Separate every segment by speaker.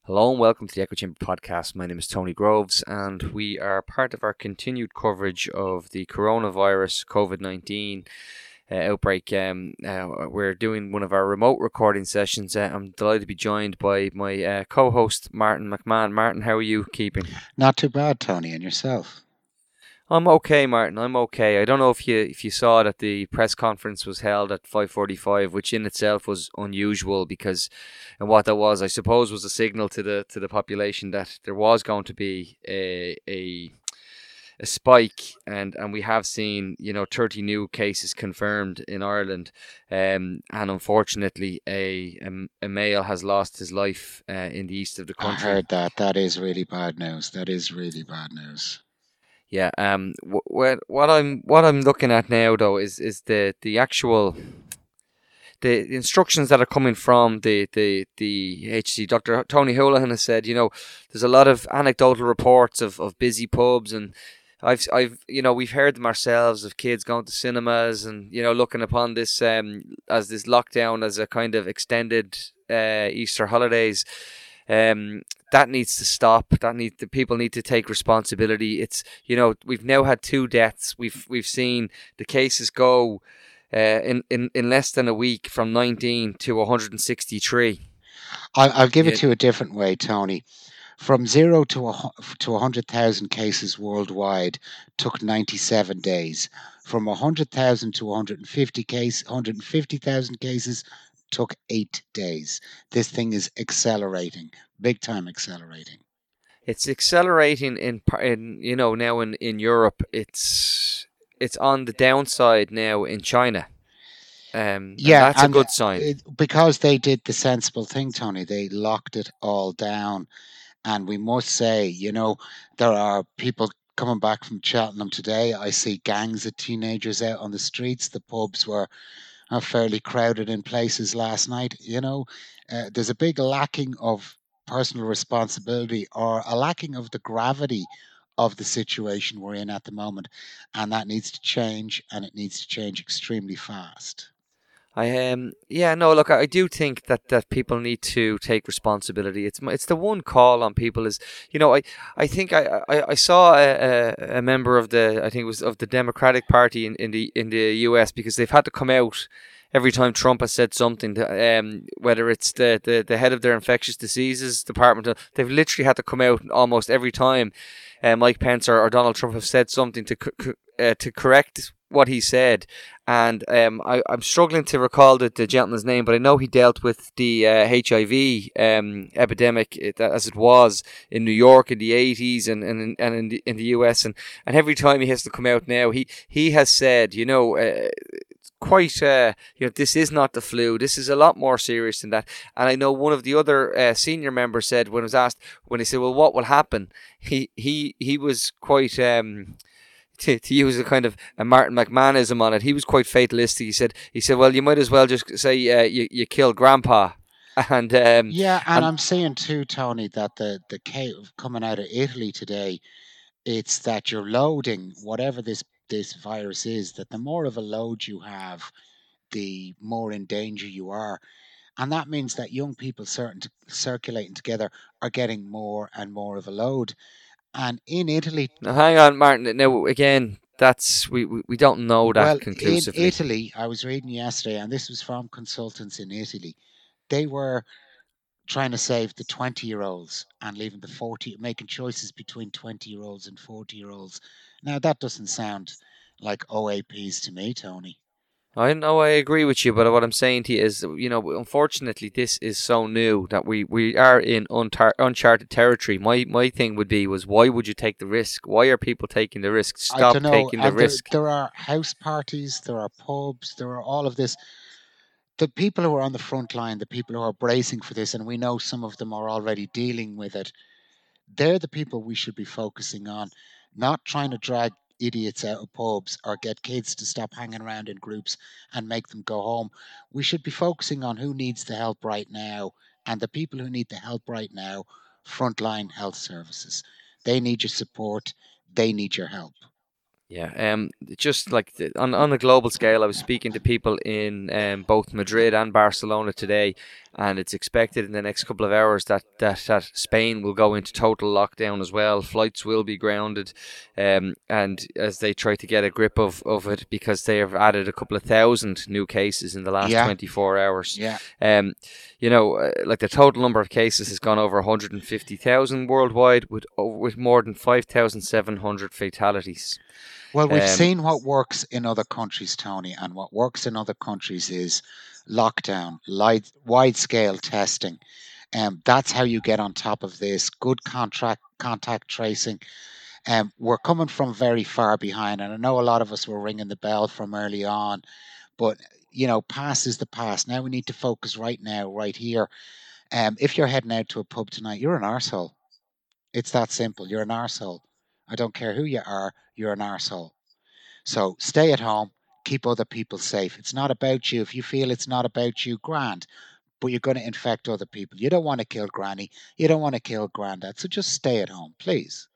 Speaker 1: Hello and welcome to the Echo Chamber podcast. My name is Tony Groves, and we are part of our continued coverage of the coronavirus COVID 19 outbreak. We're doing one of our remote recording sessions. I'm delighted to be joined by my co host, Martin McMahon. Martin, how are you keeping?
Speaker 2: Not too bad, Tony, and yourself.
Speaker 1: I'm okay, Martin. I'm okay. I don't know if you saw that the press conference was held at 5:45, which in itself was unusual because, and what that was, I suppose, was a signal to the population that there was going to be a spike, and we have seen 30 new cases confirmed in Ireland, and unfortunately a male has lost his life in the east of the
Speaker 2: I
Speaker 1: country.
Speaker 2: heard that. That is really bad news. That is really bad news.
Speaker 1: Yeah. What I'm looking at now though is the actual the instructions that are coming from the HC. Dr. Tony Holohan has said, there's a lot of anecdotal reports of busy pubs, and we've heard them ourselves of kids going to cinemas and looking upon this as this lockdown as a kind of extended Easter holidays. That needs to stop. The people need to take responsibility. It's we've now had two deaths. We've seen the cases go in less than a week from 19 to 163.
Speaker 2: I'll give it
Speaker 1: Yeah,
Speaker 2: to you a different way, Tony. From zero to 100,000 cases worldwide took 97 days. From 100,000 to 150,000 cases took 8 days. This thing is accelerating, big time accelerating.
Speaker 1: it's accelerating in now in Europe. It's on the downside now in China. And
Speaker 2: Yeah,
Speaker 1: that's a
Speaker 2: and
Speaker 1: good sign.
Speaker 2: because they did the sensible thing, Tony, they locked it all down. And we must say, there are people coming back from Cheltenham today. I see gangs of teenagers out on the streets. The pubs were fairly crowded in places last night. There's a big lacking of personal responsibility or a lacking of the gravity of the situation we're in at the moment. And that needs to change, and it needs to change extremely fast.
Speaker 1: Yeah, no, look, I do think that people need to take responsibility. It's the one call on people is, I think I saw a member of the, I think it was of the Democratic Party in the US, because they've had to come out every time Trump has said something, whether it's the head of their infectious diseases department. They've literally had to come out almost every time Mike Pence or Donald Trump have said something to correct what he said. And I'm struggling to recall the gentleman's name, but I know he dealt with the HIV epidemic as it was in New York in the 80s and in the US. And every time he has to come out now, he has said, quite this is not the flu, this is a lot more serious than that. And I know one of the other senior members said, when he was asked, when he said, well, what will happen, he was quite to use a kind of a Martin McMahonism on it, he was quite fatalistic. He said, well, you might as well just say you killed Grandpa, and
Speaker 2: Yeah, and
Speaker 1: and
Speaker 2: I'm saying too, Tony, that the case coming out of Italy today, it's that you're loading whatever this virus is, that the more of a load you have, the more in danger you are. And that means that young people circulating together are getting more and more of a load. And in Italy,
Speaker 1: now, hang on, Martin. Now again, that's we don't know that
Speaker 2: well, in
Speaker 1: conclusively.
Speaker 2: Italy, I was reading yesterday, and this was from consultants in Italy. They were trying to save the 20-year-olds and leaving the 40, making choices between 20-year-olds and 40-year-olds. Now, that doesn't sound like OAPs to me, Tony.
Speaker 1: I know, I agree with you, but what I'm saying to you is, unfortunately, this is so new that we are in uncharted territory. My thing would be was, why would you take the risk? Why are people taking the risk?
Speaker 2: I don't
Speaker 1: Stop
Speaker 2: know.
Speaker 1: taking the
Speaker 2: And there,
Speaker 1: risk.
Speaker 2: there are house parties, there are pubs, there are all of this. The people who are on the front line, the people who are bracing for this, and we know some of them are already dealing with it, they're the people we should be focusing on, not trying to drag idiots out of pubs or get kids to stop hanging around in groups and make them go home. We should be focusing on who needs the help right now. And the people who need the help right now, frontline health services. They need your support, they need your help.
Speaker 1: Yeah, just like on a global scale, I was speaking to people in both Madrid and Barcelona today, and it's expected in the next couple of hours that Spain will go into total lockdown as well. Flights will be grounded, and as they try to get a grip of it, because they have added a couple of thousand new cases in the last
Speaker 2: Yeah,
Speaker 1: 24 hours.
Speaker 2: yeah.
Speaker 1: Like the total number of cases has gone over 150,000 worldwide, with more than 5,700 fatalities.
Speaker 2: Well, we've
Speaker 1: Um,
Speaker 2: seen what works in other countries, Tony, and what works in other countries is lockdown, wide scale testing. That's how you get on top of this. Good contact tracing. We're coming from very far behind, and I know a lot of us were ringing the bell from early on, but past is the past. Now we need to focus right now, right here. If you're heading out to a pub tonight, you're an arsehole. It's that simple. You're an arsehole. I don't care who you are, you're an arsehole. So stay at home, keep other people safe. It's not about you. If you feel it's not about you, grand, but you're going to infect other people. You don't want to kill granny. You don't want to kill granddad. So just stay at home, please.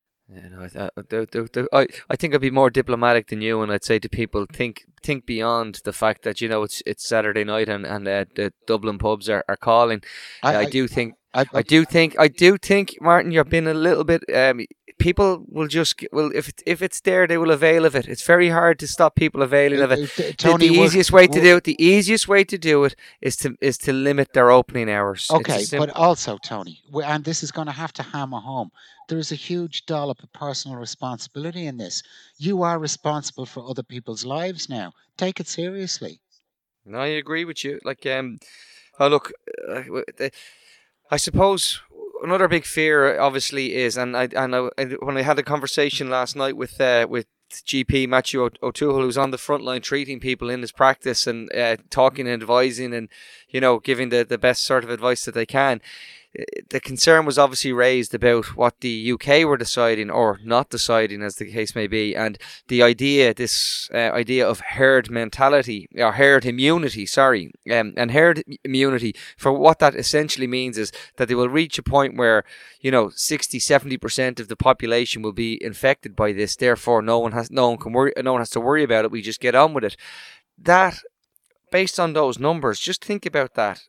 Speaker 1: I think I'd be more diplomatic than you, and I'd say to people, think beyond the fact that it's Saturday night, and the Dublin pubs are calling.
Speaker 2: I,
Speaker 1: I
Speaker 2: I,
Speaker 1: do think
Speaker 2: I, I
Speaker 1: I do think, Martin, you're being a little bit. People will if it's there, they will avail of it. It's very hard to stop people availing of it. The
Speaker 2: Tony,
Speaker 1: easiest way to do it, is to limit their opening hours. It's
Speaker 2: okay,
Speaker 1: as
Speaker 2: but
Speaker 1: simple.
Speaker 2: also, Tony, and this is going to have to hammer home. There is a huge dollop of personal responsibility in this. You are responsible for other people's lives now. Take it seriously.
Speaker 1: No, I agree with you. Like, oh look, I suppose another big fear, obviously, is, when I had a conversation last night with GP Matthew O'Toole, who's on the front line treating people in his practice, and talking and advising, and giving the best sort of advice that they can. The concern was obviously raised about what the UK were deciding or not deciding, as the case may be, and this idea of herd mentality, or herd immunity, sorry, and herd immunity, for what that essentially means is that they will reach a point where 60-70% of the population will be infected by this. Therefore, no one has to worry about it. We just get on with it. That, based on those numbers, just think about that.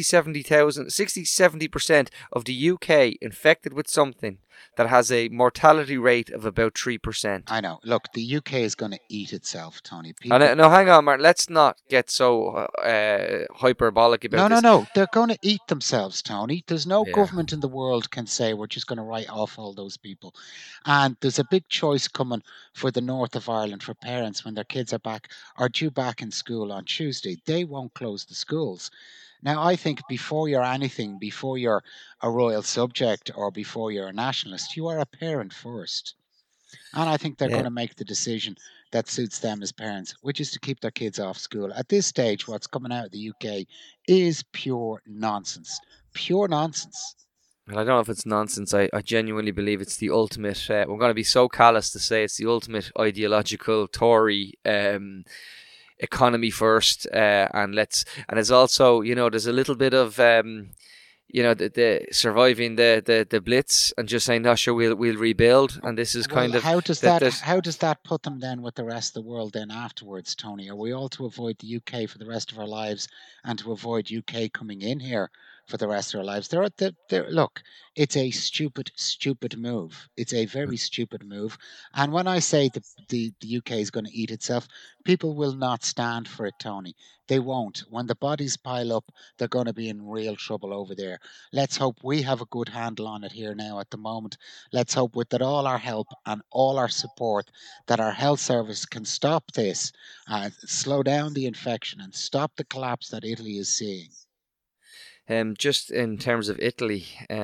Speaker 1: 70% of the UK infected with something that has a mortality rate of about 3%.
Speaker 2: I know. Look, the UK is going to eat itself, Tony.
Speaker 1: And
Speaker 2: People.
Speaker 1: no, hang on, Martin. Let's not get so hyperbolic about
Speaker 2: No, no,
Speaker 1: this.
Speaker 2: no. They're going to eat themselves, Tony. There's no
Speaker 1: Yeah.
Speaker 2: government in the world can say we're just going to write off all those people. And there's a big choice coming for the north of Ireland for parents when their kids are due back in school on Tuesday. They won't close the schools. Now, I think before you're anything, before you're a royal subject or before you're a nationalist, you are a parent first. And I think they're going
Speaker 1: Yeah.
Speaker 2: to make the decision that suits them as parents, which is to keep their kids off school. At this stage, what's coming out of the UK is pure nonsense. Pure nonsense.
Speaker 1: Well, I don't know if it's nonsense. I genuinely believe it's the ultimate. We're going to be so callous to say it's the ultimate ideological Tory economy first, and it's also, there's a little bit of the surviving the blitz, and just saying, no, sure, we'll rebuild, and this is
Speaker 2: Well,
Speaker 1: kind of
Speaker 2: how does
Speaker 1: that.
Speaker 2: that how does that put them then with the rest of the world then afterwards, Tony? Are we all to avoid the UK for the rest of our lives and to avoid UK coming in here for the rest of our lives? Look, it's a stupid, stupid move. It's a very stupid move. And when I say the UK is going to eat itself, people will not stand for it, Tony. They won't. When the bodies pile up, they're going to be in real trouble over there. Let's hope we have a good handle on it here now at the moment. Let's hope with that all our help and all our support that our health service can stop this, slow down the infection and stop the collapse that Italy is seeing.
Speaker 1: Just in terms of Italy,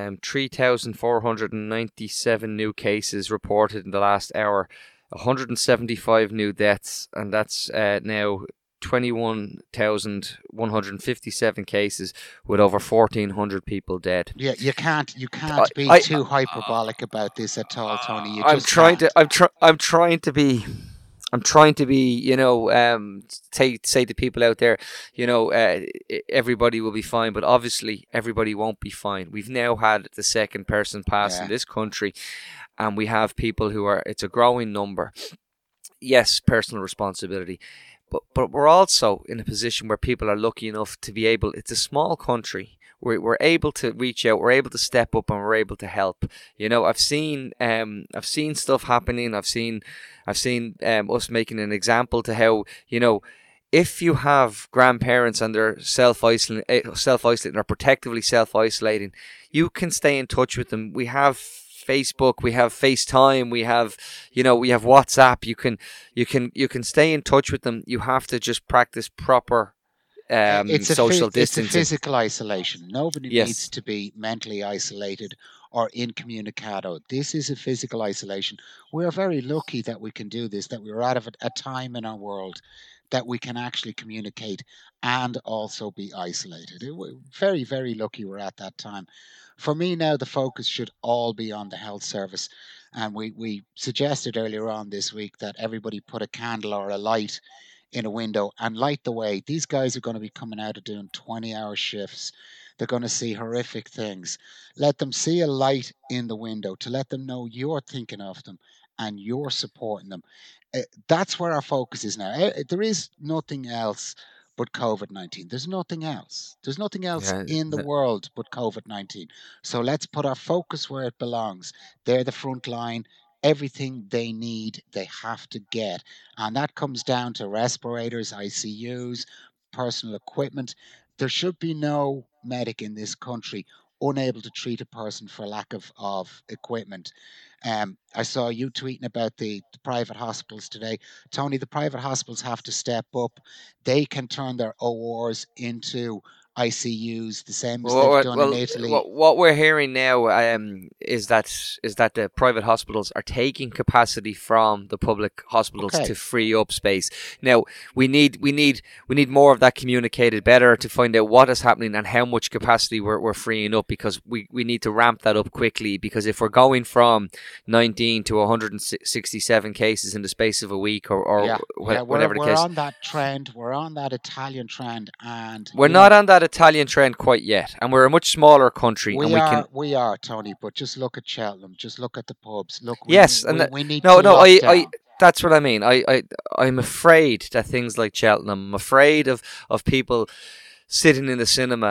Speaker 1: 3,497 new cases reported in the last hour, 175 new deaths, and that's now 21,157 cases, with over 1,400 people dead.
Speaker 2: Yeah, you can't be
Speaker 1: I,
Speaker 2: too hyperbolic about this at all, Tony. You
Speaker 1: I'm
Speaker 2: just
Speaker 1: trying to
Speaker 2: can't.
Speaker 1: I'm trying to be say to people out there, everybody will be fine, but obviously everybody won't be fine. We've now had the second person pass in
Speaker 2: Yeah.
Speaker 1: this country, and we have people it's a growing number. yes, personal responsibility, but we're also in a position where people are lucky enough to be able. It's a small country. We're able to reach out. We're able to step up, and we're able to help. I've seen stuff happening. I've seen us making an example to how if you have grandparents and they're self-isolating or protectively self-isolating, you can stay in touch with them. We have Facebook, we have FaceTime, we have WhatsApp. You can stay in touch with them. You have to just practice proper social
Speaker 2: It's a
Speaker 1: distancing.
Speaker 2: physical isolation. Nobody needs
Speaker 1: Yes.
Speaker 2: to be mentally isolated or incommunicado. This is a physical isolation. We're very lucky that we can do this, that we're out of a time in our world that we can actually communicate and also be isolated. We're very, very lucky we're at that time. For me now, the focus should all be on the health service. And we suggested earlier on this week that everybody put a candle or a light in a window and light the way. These guys are going to be coming out of doing 20-hour shifts. They're going to see horrific things. Let them see a light in the window to let them know you're thinking of them and you're supporting them. That's where our focus is now. There is nothing else but COVID 19. There's nothing else. There's nothing else
Speaker 1: Yeah.
Speaker 2: in the world but COVID 19. So let's put our focus where it belongs. They're the front line. Everything they need, they have to get. And that comes down to respirators, ICUs, personal equipment. There should be no medic in this country unable to treat a person for lack of equipment. I saw you tweeting about the private hospitals today. Tony, the private hospitals have to step up. They can turn their ORs into ICUs, the same as
Speaker 1: Well,
Speaker 2: they've
Speaker 1: what,
Speaker 2: done in
Speaker 1: well,
Speaker 2: Italy.
Speaker 1: what we're hearing now is that the private hospitals are taking capacity from the public hospitals to
Speaker 2: Okay.
Speaker 1: free up space. Now we need more of that communicated better to find out what is happening and how much capacity we're freeing up, because we need to ramp that up quickly, because if we're going from 19 to 167 cases in the space of a week, or
Speaker 2: Yeah, yeah, we're
Speaker 1: whatever the
Speaker 2: we're
Speaker 1: case.
Speaker 2: on that trend. We're on that Italian trend, and
Speaker 1: We're not on that Italian trend quite yet, and we're a much smaller country, and
Speaker 2: we
Speaker 1: we can.
Speaker 2: are we are Tony. But just look at Cheltenham. Just look at the pubs. Look, we
Speaker 1: Yes,
Speaker 2: need
Speaker 1: and
Speaker 2: we need
Speaker 1: no,
Speaker 2: to
Speaker 1: no,
Speaker 2: lock
Speaker 1: I,
Speaker 2: down.
Speaker 1: that's what I mean. I'm afraid that things like Cheltenham. I'm afraid of people sitting in the cinema.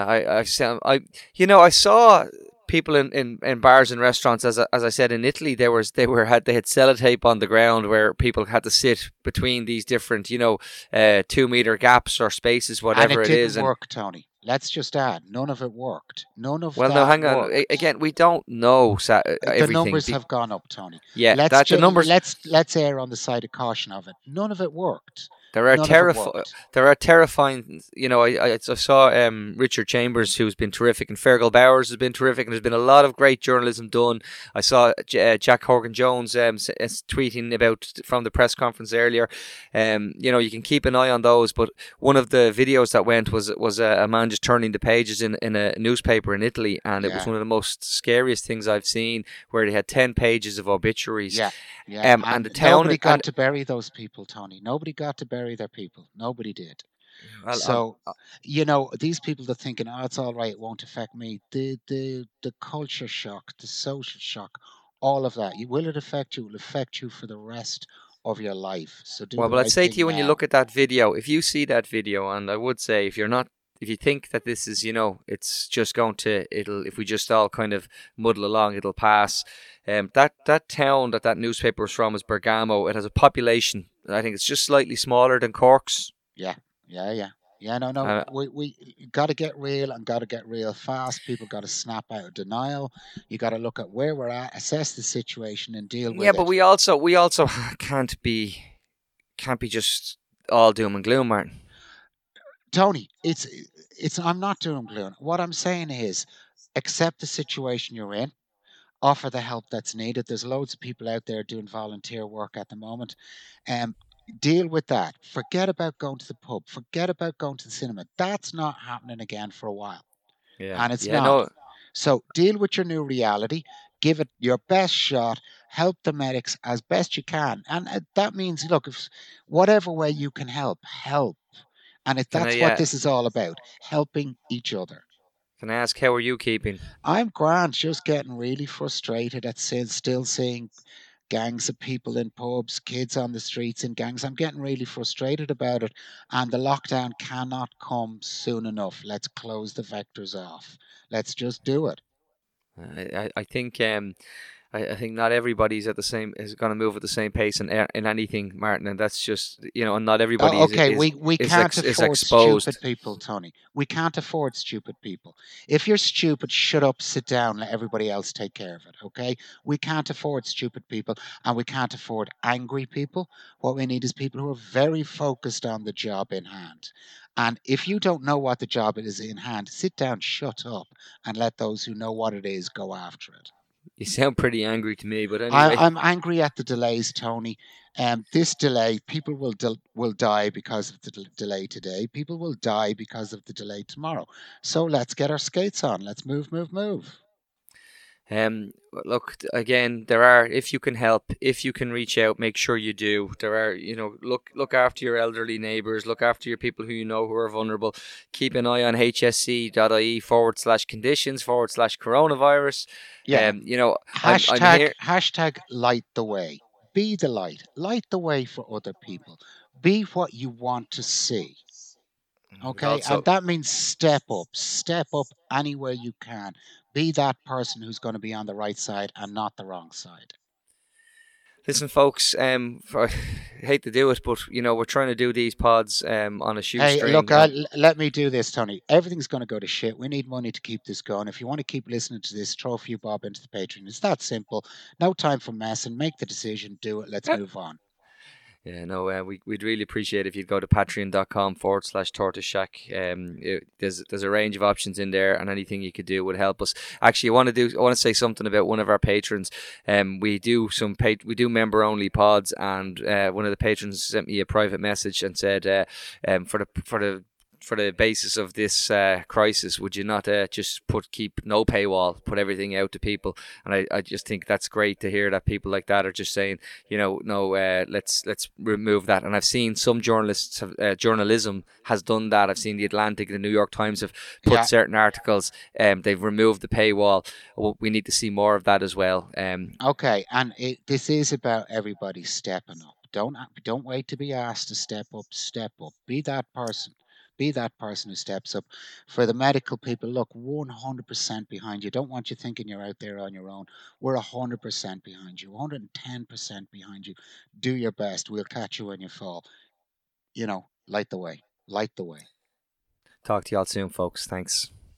Speaker 1: I saw people in bars and restaurants. As I said, in Italy, they had sellotape on the ground where people had to sit between these different 2 meter gaps or spaces,
Speaker 2: And
Speaker 1: whatever
Speaker 2: it
Speaker 1: it
Speaker 2: didn't
Speaker 1: is, and.
Speaker 2: work, Tony. Let's just add, none of it worked. None of
Speaker 1: Well, no,
Speaker 2: that
Speaker 1: hang on.
Speaker 2: worked.
Speaker 1: Again, we don't know
Speaker 2: The
Speaker 1: everything.
Speaker 2: numbers have gone up, Tony.
Speaker 1: Yeah,
Speaker 2: Let's
Speaker 1: that the
Speaker 2: just
Speaker 1: numbers.
Speaker 2: let's err on the side of caution of it. None of it worked.
Speaker 1: There are
Speaker 2: None of it
Speaker 1: terrifying.
Speaker 2: worked.
Speaker 1: There are terrifying. I saw Richard Chambers, who's been terrific, and Fergal Bowers has been terrific, and there's been a lot of great journalism done. I saw Jack Horgan Jones tweeting about from the press conference earlier. You can keep an eye on those. But one of the videos that went was a man just turning the pages in a newspaper in Italy, and it was
Speaker 2: Yeah,
Speaker 1: one of the most scariest things I've seen, where they had 10 pages of obituaries,
Speaker 2: yeah, yeah.
Speaker 1: and the
Speaker 2: And
Speaker 1: town
Speaker 2: nobody got
Speaker 1: and
Speaker 2: to bury those people, Tony. Nobody got to bury their people. Nobody did.
Speaker 1: well,
Speaker 2: So, these people are thinking, "Oh, it's all right. It won't affect me." The culture shock, the social shock, all of that. Will it affect you? It will affect you for the rest of your life. So do
Speaker 1: Well,
Speaker 2: the
Speaker 1: but I'd
Speaker 2: right
Speaker 1: say to
Speaker 2: thing
Speaker 1: you, when you
Speaker 2: now.
Speaker 1: look at that video, if you see that video, and I would say, if you think that this is, it's just if we just all kind of muddle along, it'll pass. That town that newspaper was from is Bergamo. It has a population, I think it's just slightly smaller than Cork's.
Speaker 2: Yeah, yeah, yeah. Yeah, no, no.
Speaker 1: Uh,
Speaker 2: We got to get real and got to get real fast. People got to snap out of denial. You got to look at where we're at, assess the situation, and deal
Speaker 1: yeah,
Speaker 2: with
Speaker 1: but
Speaker 2: it.
Speaker 1: we also can't be just all doom and gloom, Martin.
Speaker 2: Tony, it's. I'm not doing gloom. What I'm saying is, accept the situation you're in. Offer the help that's needed. There's loads of people out there doing volunteer work at the moment. Um, Deal with that. Forget about going to the pub. Forget about going to the cinema. That's not happening again for a while,
Speaker 1: Yeah,
Speaker 2: and it's
Speaker 1: yeah,
Speaker 2: not.
Speaker 1: no.
Speaker 2: So deal with your new reality. Give it your best shot. Help the medics as best you can, and that means, look, if whatever way you can help, help. And if
Speaker 1: Can
Speaker 2: that's
Speaker 1: I
Speaker 2: what this is all about, helping each other.
Speaker 1: can I ask, how are you keeping?
Speaker 2: I'm grand, just getting really frustrated at still seeing gangs of people in pubs, kids on the streets in gangs. I'm getting really frustrated about it. And the lockdown cannot come soon enough. Let's close the vectors off. Let's just do it.
Speaker 1: I think I think not everybody's at the same is going to move at the same pace in anything, Martin, and that's just and not everybody
Speaker 2: Oh, okay, we can't
Speaker 1: is
Speaker 2: afford stupid
Speaker 1: exposed.
Speaker 2: people, Tony. We can't afford stupid people. If you're stupid, shut up, sit down, let everybody else take care of it, okay? We can't afford stupid people and we can't afford angry people. What we need is people who are very focused on the job in hand. And if you don't know what the job is in hand, sit down, shut up, and let those who know what it is go after it.
Speaker 1: You sound pretty angry to me, but anyway.
Speaker 2: I'm angry at the delays, Tony. This delay, people will die because of the delay today. People will die because of the delay tomorrow. So let's get our skates on. Let's move, move, move.
Speaker 1: Look, again, there are, if you can help, if you can reach out, make sure you do. There are, look after your elderly neighbours, look after your people who you know who are vulnerable. Keep an eye on hsc.ie/conditions/coronavirus.
Speaker 2: Yeah.
Speaker 1: I'm here.
Speaker 2: Hashtag light the way. Be the light. Light the way for other people. Be what you want to see.
Speaker 1: But
Speaker 2: Okay, and
Speaker 1: also,
Speaker 2: that means step up anywhere you can. Be that person who's going to be on the right side and not the wrong side.
Speaker 1: listen, folks. I hate to do it, but we're trying to do these pods on a
Speaker 2: Hey,
Speaker 1: shoestring,
Speaker 2: look,
Speaker 1: and
Speaker 2: let me do this, Tony. Everything's going to go to shit. We need money to keep this going. If you want to keep listening to this, throw a few bob into the Patreon. It's that simple. No time for messing. Make the decision. Do it. Let's move on.
Speaker 1: yeah, no, we'd really appreciate if you'd go to patreon.com/tortoise shack. There's a range of options in there, and anything you could do would help us. Actually, I want to say something about one of our patrons. We do member only pods, and one of the patrons sent me a private message and said, for the basis of this crisis, would you not just keep no paywall, put everything out to people? And I just think that's great to hear that people like that are just saying, no, let's remove that. And I've seen some journalists journalism has done that. I've seen the Atlantic and the New York Times have put
Speaker 2: Yeah.
Speaker 1: certain articles. They've removed the paywall. We need to see more of that as well.
Speaker 2: Okay, and this is about everybody stepping up. Don't wait to be asked to step up. Step up. Be that person. Be that person who steps up. For the medical people, look, 100% behind you. Don't want you thinking you're out there on your own. We're 100% behind you. 110% behind you. Do your best. We'll catch you when you fall. Light the way. Light the way.
Speaker 1: Talk to y'all soon, folks. Thanks.